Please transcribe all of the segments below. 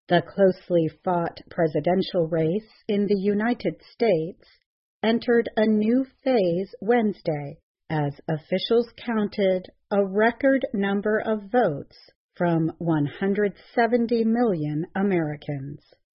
The closely fought presidential race in the United States entered a new phase Wednesday as officials counted a record number of votes from 170 million Americans.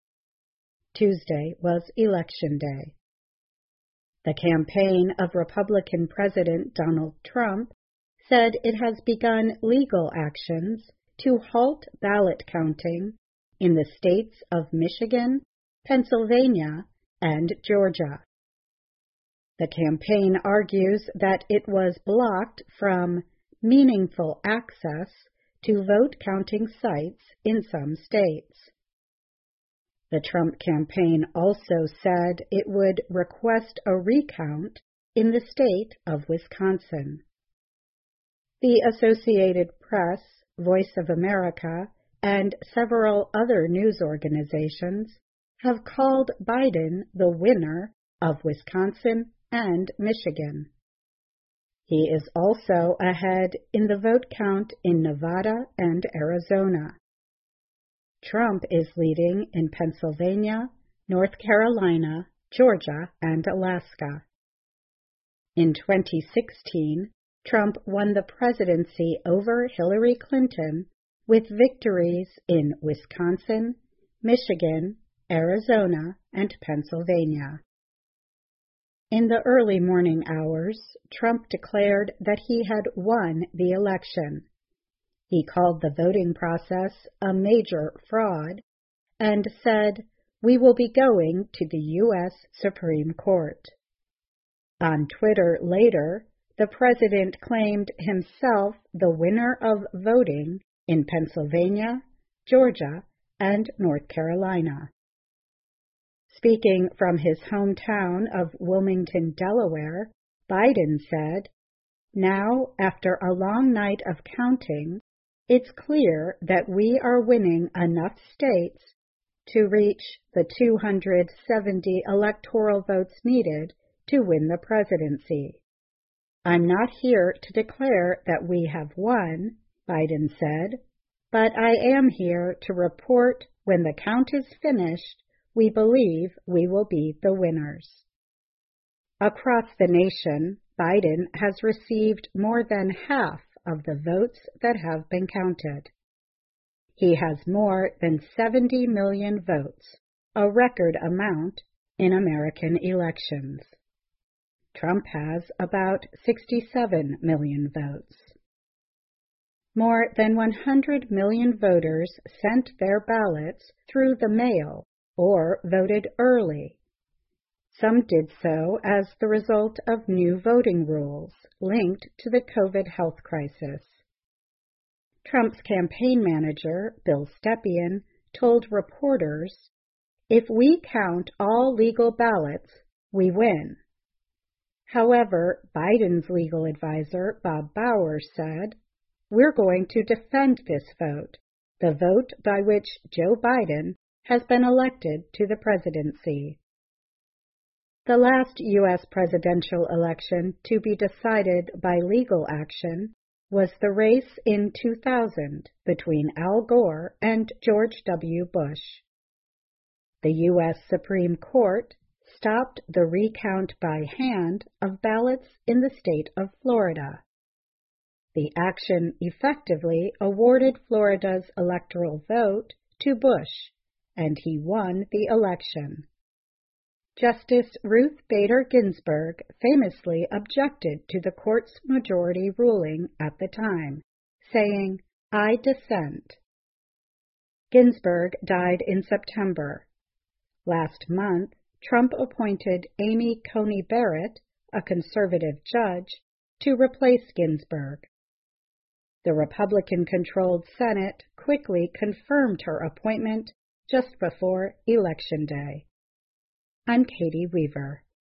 Tuesday was Election Day. The campaign of Republican President Donald Trump said it has begun legal actions to halt ballot counting in the states of Michigan, Pennsylvania, and Georgia. The campaign argues that it was blocked from meaningful access to vote-counting sites in some states. The Trump campaign also said it would request a recount in the state of Wisconsin. The Associated Press, Voice of America, and several other news organizations have called Biden the winner of Wisconsin and Michigan. He is also ahead in the vote count in Nevada and Arizona. Trump is leading in Pennsylvania, North Carolina, Georgia, and Alaska. In 2016, Trump won the presidency over Hillary Clinton with victories in Wisconsin, Michigan, Arizona, and Pennsylvania. In the early morning hours, Trump declared that he had won the election. He called the voting process a major fraud and said, "We will be going to the U.S. Supreme Court." On Twitter later, the president claimed himself the winner of voting in Pennsylvania, Georgia, and North Carolina. Speaking from his hometown of Wilmington, Delaware, Biden said, "Now, after a long night of counting, it's clear that we are winning enough states to reach the 270 electoral votes needed to win the presidency. I'm not here to declare that we have won," Biden said, "but I am here to report when the count is finished, we believe we will be the winners." Across the nation, Biden has received more than half of the votes that have been counted. He has more than 70 million votes, a record amount in American elections. Trump has about 67 million votes. More than 100 million voters sent their ballots through the mail or voted early. Some did so as the result of new voting rules linked to the COVID health crisis. Trump's campaign manager, Bill Stepien, told reporters, "If we count all legal ballots, we win." However, Biden's legal advisor, Bob Bauer, said, "We're going to defend this vote, the vote by which Joe Biden has been elected to the presidency." The last U.S. presidential election to be decided by legal action was the race in 2000 between Al Gore and George W. Bush. The U.S. Supreme Court stopped the recount by hand of ballots in the state of Florida. The action effectively awarded Florida's electoral vote to Bush, and he won the election. Justice Ruth Bader Ginsburg famously objected to the court's majority ruling at the time, saying, "I dissent." Ginsburg died in September. Last month, Trump appointed Amy Coney Barrett, a conservative judge, to replace Ginsburg. The Republican-controlled Senate quickly confirmed her appointment just before Election Day. I'm Katie Weaver.